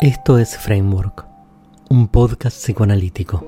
Esto es Framework, un podcast psicoanalítico.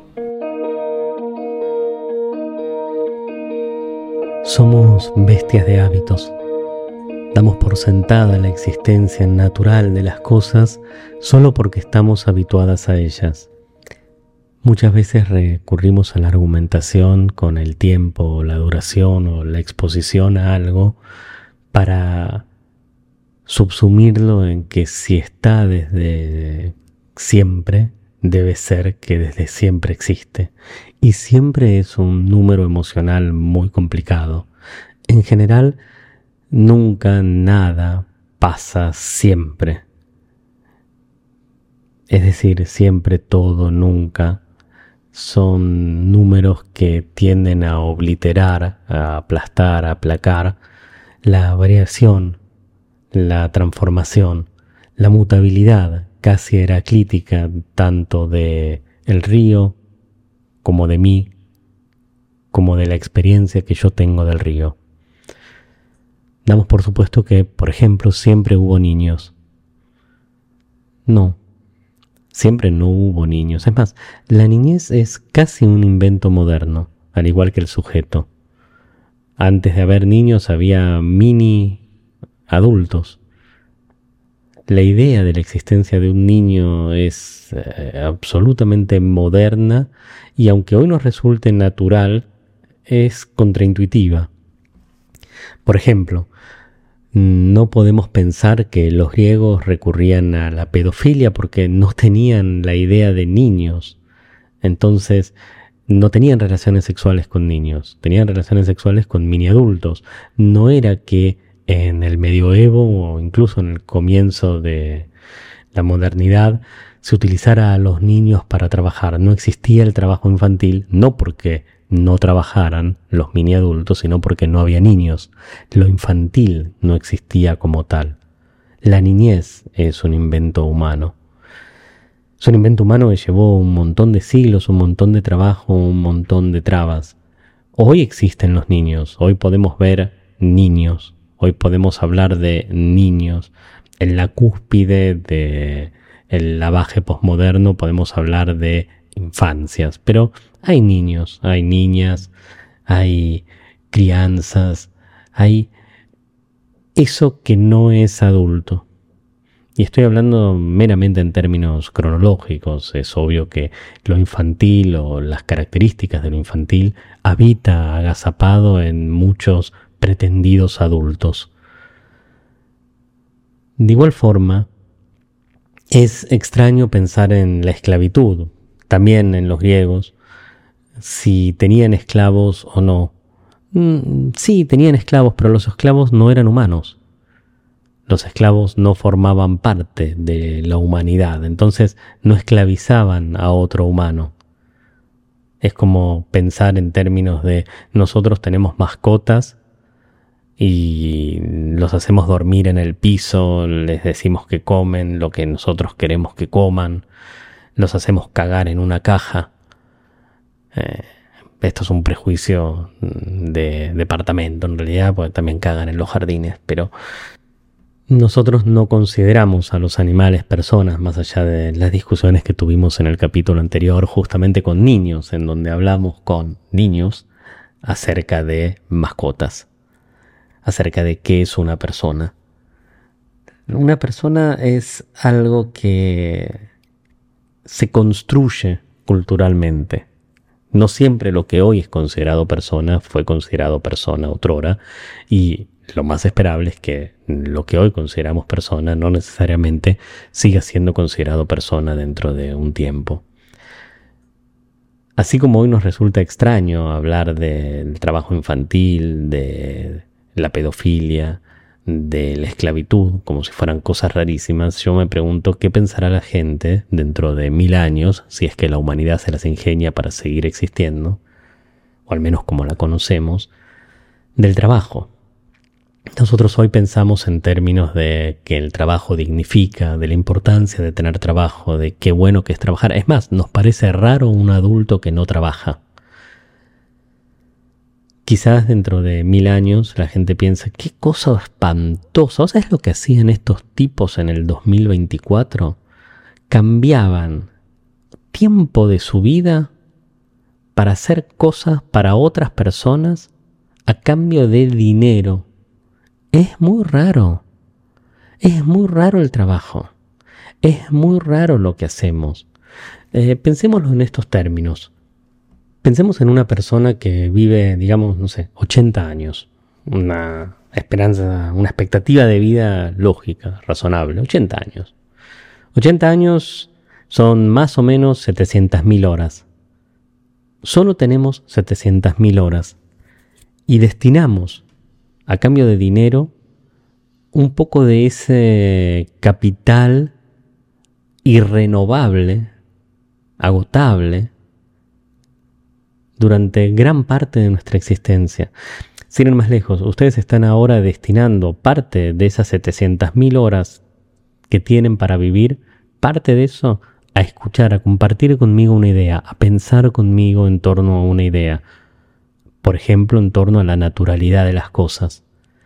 Somos bestias de hábitos. Damos por sentada la existencia natural de las cosas solo porque estamos habituadas a ellas. Muchas veces recurrimos a la argumentación con el tiempo, la duración o la exposición a algo para subsumirlo en que si está desde siempre, debe ser que desde siempre existe. Y siempre es un número emocional muy complicado. En general, nunca nada pasa siempre. Es decir, siempre, todo, nunca, son números que tienden a obliterar, a aplastar, a aplacar la variación, la transformación, la mutabilidad casi heraclítica tanto de el río como de mí, como de la experiencia que yo tengo del río. Damos por supuesto que, por ejemplo, siempre hubo niños. No, siempre no hubo niños. Es más, la niñez es casi un invento moderno, al igual que el sujeto. Antes de haber niños había mini adultos. La idea de la existencia de un niño es absolutamente moderna y aunque hoy nos resulte natural, es contraintuitiva. Por ejemplo, no podemos pensar que los griegos recurrían a la pedofilia porque no tenían la idea de niños. Entonces, no tenían relaciones sexuales con niños, tenían relaciones sexuales con mini adultos. No era que en el medioevo o incluso en el comienzo de la modernidad se utilizara a los niños para trabajar. No existía el trabajo infantil, no porque no trabajaran los mini adultos, sino porque no había niños. Lo infantil no existía como tal. La niñez es un invento humano. Es un invento humano que llevó un montón de siglos, un montón de trabajo, un montón de trabas. Hoy existen los niños, hoy podemos ver niños. Hoy podemos hablar de niños. En la cúspide del lavaje posmoderno podemos hablar de infancias. Pero hay niños, hay niñas, hay crianzas, hay eso que no es adulto. Y estoy hablando meramente en términos cronológicos. Es obvio que lo infantil o las características de lo infantil habita agazapado en muchos pretendidos adultos. De igual forma, es extraño pensar en la esclavitud, también en los griegos, si tenían esclavos o no. Sí, tenían esclavos, pero los esclavos no eran humanos. Los esclavos no formaban parte de la humanidad, entonces no esclavizaban a otro humano. Es como pensar en términos de nosotros tenemos mascotas y los hacemos dormir en el piso, les decimos que comen lo que nosotros queremos que coman, los hacemos cagar en una caja. Esto es un prejuicio de departamento en realidad, porque también cagan en los jardines, pero nosotros no consideramos a los animales personas, más allá de las discusiones que tuvimos en el capítulo anterior justamente con niños, en donde hablamos con niños acerca de mascotas. Acerca de qué es una persona. Una persona es algo que se construye culturalmente. No siempre lo que hoy es considerado persona fue considerado persona otrora, y lo más esperable es que lo que hoy consideramos persona no necesariamente siga siendo considerado persona dentro de un tiempo. Así como hoy nos resulta extraño hablar del trabajo infantil, de la pedofilia, de la esclavitud, como si fueran cosas rarísimas, yo me pregunto qué pensará la gente dentro de 1000 años, si es que la humanidad se las ingenia para seguir existiendo, o al menos como la conocemos, del trabajo. Nosotros hoy pensamos en términos de que el trabajo dignifica, de la importancia de tener trabajo, de qué bueno que es trabajar. Es más, nos parece raro un adulto que no trabaja. Quizás dentro de 1000 años la gente piensa, qué cosa espantosa. ¿Sabes lo que hacían estos tipos en el 2024? cambiaban tiempo de su vida para hacer cosas para otras personas a cambio de dinero. Es muy raro. Es muy raro el trabajo. Es muy raro lo que hacemos. Pensémoslo en estos términos. Pensemos en una persona que vive, digamos, 80 años. Una esperanza, una expectativa de vida lógica, razonable. 80 años. 80 años son más o menos 700.000 horas. Solo tenemos 700.000 horas. Y destinamos, a cambio de dinero, un poco de ese capital irrenovable, agotable, durante gran parte de nuestra existencia. Sin ir más lejos, ustedes están ahora destinando parte de esas 700.000 horas que tienen para vivir, parte de eso a escuchar, a compartir conmigo una idea, a pensar conmigo en torno a una idea. Por ejemplo, en torno a la naturalidad de las cosas.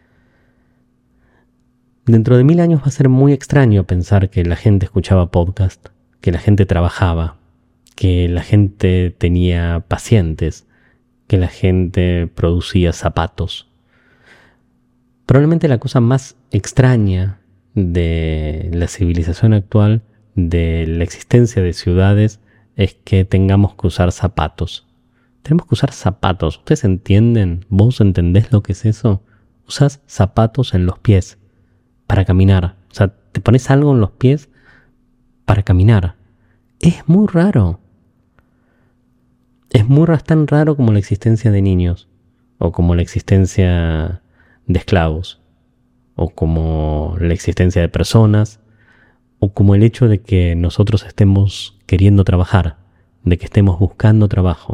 Dentro de 1000 años va a ser muy extraño pensar que la gente escuchaba podcast, que la gente trabajaba, que la gente tenía pacientes, que la gente producía zapatos. Probablemente la cosa más extraña de la civilización actual, de la existencia de ciudades, es que tengamos que usar zapatos. Tenemos que usar zapatos. ¿Ustedes entienden? ¿Vos entendés lo que es eso? Usás zapatos en los pies para caminar. O sea, te pones algo en los pies para caminar. Es muy raro. Es tan raro como la existencia de niños, o como la existencia de esclavos, o como la existencia de personas, o como el hecho de que nosotros estemos queriendo trabajar, de que estemos buscando trabajo.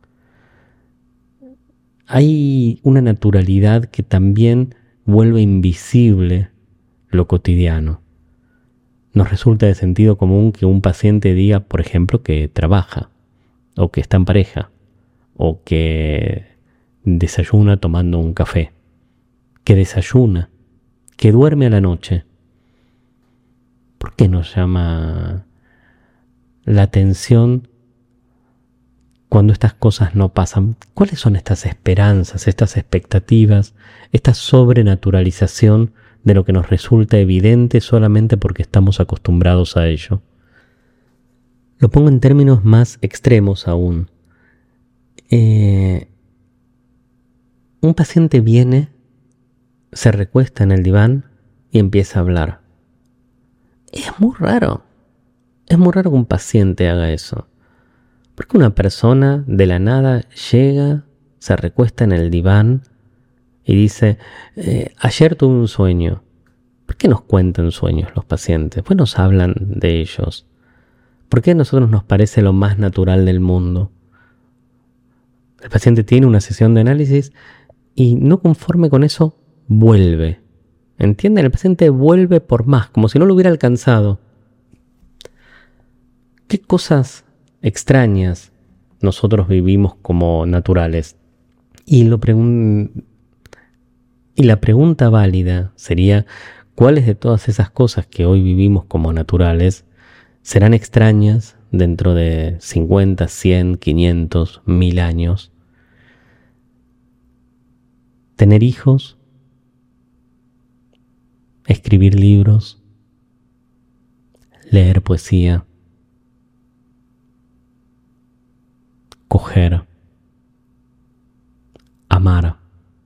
Hay una naturalidad que también vuelve invisible lo cotidiano. Nos resulta de sentido común que un paciente diga, por ejemplo, que trabaja, o que está en pareja, o que desayuna tomando un café, que desayuna, que duerme a la noche. ¿Por qué nos llama la atención cuando estas cosas no pasan? ¿Cuáles son estas esperanzas, estas expectativas, esta sobrenaturalización de lo que nos resulta evidente solamente porque estamos acostumbrados a ello? Lo pongo en términos más extremos aún. Un paciente viene, se recuesta en el diván y empieza a hablar. Es muy raro. Es muy raro que un paciente haga eso. Porque una persona de la nada llega, se recuesta en el diván y dice, ayer tuve un sueño. ¿Por qué nos cuentan sueños los pacientes? ¿Por qué nos hablan de ellos? ¿Por qué a nosotros nos parece lo más natural del mundo? El paciente tiene una sesión de análisis y no conforme con eso, vuelve. ¿Entienden? El paciente vuelve por más, como si no lo hubiera alcanzado. ¿Qué cosas extrañas nosotros vivimos como naturales? Y la pregunta válida sería, ¿cuáles de todas esas cosas que hoy vivimos como naturales serán extrañas dentro de 50, 100, 500, 1000 años? Tener hijos, escribir libros, leer poesía, coger, amar,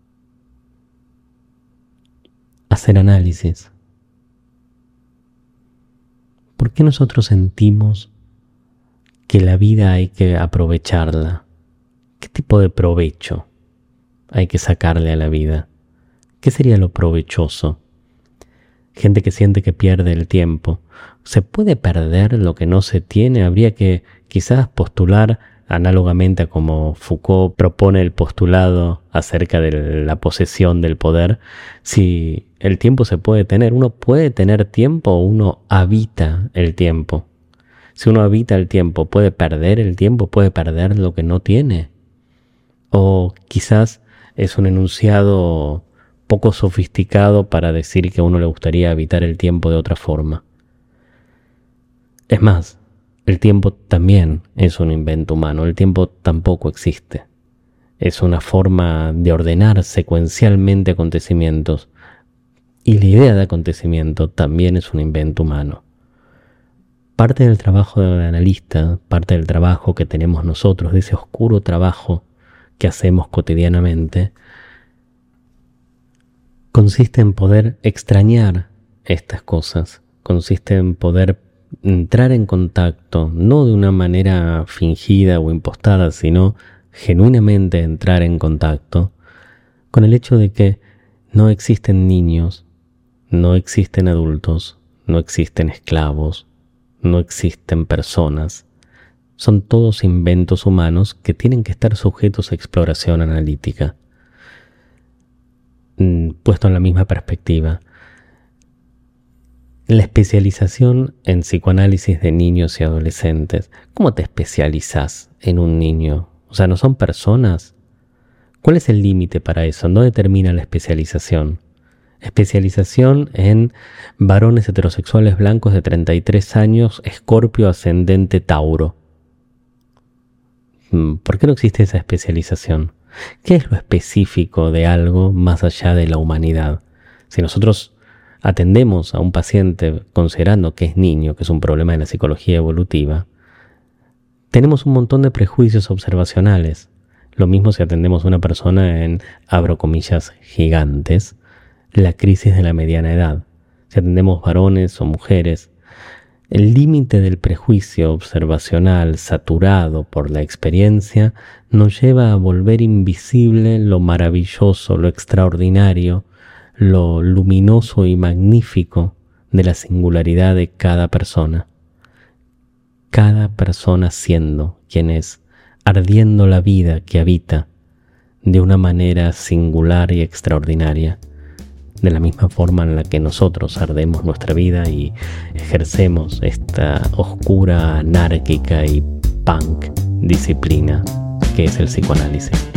hacer análisis. ¿Por qué nosotros sentimos que la vida hay que aprovecharla? ¿Qué tipo de provecho hay que sacarle a la vida? ¿Qué sería lo provechoso? Gente que siente que pierde el tiempo. ¿Se puede perder lo que no se tiene? Habría que quizás postular análogamente a como Foucault propone el postulado acerca de la posesión del poder. Si el tiempo se puede tener, ¿uno puede tener tiempo o uno habita el tiempo? Si uno habita el tiempo, ¿puede perder el tiempo? ¿Puede perder lo que no tiene? O quizás es un enunciado poco sofisticado para decir que a uno le gustaría habitar el tiempo de otra forma. Es más, el tiempo también es un invento humano. El tiempo tampoco existe. Es una forma de ordenar secuencialmente acontecimientos. Y la idea de acontecimiento también es un invento humano. Parte del trabajo del analista, parte del trabajo que tenemos nosotros, de ese oscuro trabajo que hacemos cotidianamente, consiste en poder extrañar estas cosas, consiste en poder entrar en contacto, no de una manera fingida o impostada, sino genuinamente entrar en contacto con el hecho de que no existen niños, no existen adultos, no existen esclavos, no existen personas. Son todos inventos humanos que tienen que estar sujetos a exploración analítica. Puesto en la misma perspectiva, la especialización en psicoanálisis de niños y adolescentes, ¿cómo te especializas en un niño? O sea, ¿no son personas? ¿Cuál es el límite para eso? ¿No determina la especialización? Especialización en varones heterosexuales blancos de 33 años, Escorpio ascendente Tauro. ¿Por qué no existe esa especialización? ¿Qué es lo específico de algo más allá de la humanidad? Si nosotros atendemos a un paciente considerando que es niño, que es un problema de la psicología evolutiva, tenemos un montón de prejuicios observacionales. Lo mismo si atendemos a una persona en, abro comillas, gigantes, la crisis de la mediana edad. Si atendemos varones o mujeres, el límite del prejuicio observacional saturado por la experiencia nos lleva a volver invisible lo maravilloso, lo extraordinario, lo luminoso y magnífico de la singularidad de cada persona. Cada persona siendo quien es, ardiendo la vida que habita de una manera singular y extraordinaria, de la misma forma en la que nosotros ardemos nuestra vida y ejercemos esta oscura, anárquica y punk disciplina que es el psicoanálisis.